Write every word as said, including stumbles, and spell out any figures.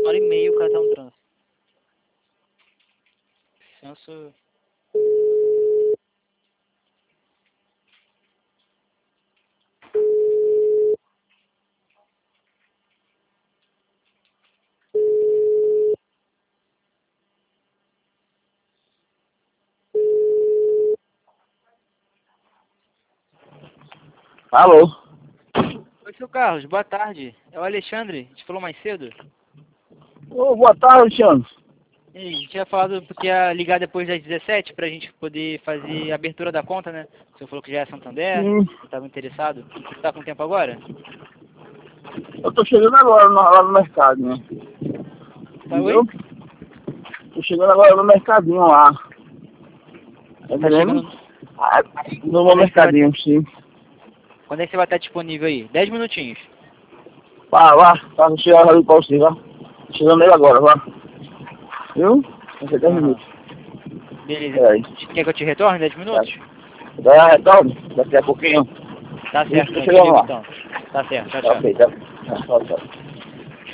hora e meia o cara tá no trânsito. Licença. Alô? Oi, seu Carlos, boa tarde. É o Alexandre, a gente falou mais cedo. Ô, boa tarde, Alexandre. E aí, a gente tinha falado porque ia ligar depois das dezessete pra gente poder fazer a abertura da conta, né? O senhor falou que já é Santander, Sim. estava interessado. Você tá com tempo agora? Eu tô chegando agora no, lá no mercado, né? Tá, Entendeu? oi? Tô chegando agora no mercadinho lá. Tá Tá entendendo? chegando... Ah, no Quando é que você vai... mercadinho, sim. Quando é que você vai estar disponível aí? Dez minutinhos. Vá, vá. Tá chegando ali pra você, vá. Tô chegando nele agora, vá. Viu? Você dez Aham. minutos. Beleza. Peraí. Quer que eu te retorne dez minutos? Dá retorno? Daqui a pouquinho. Tá Viu? certo, Tô então. Eu te chegando ligo lá. então. Tá certo. Tchau, Tá tchau. ok, tá. Tchau, tchau.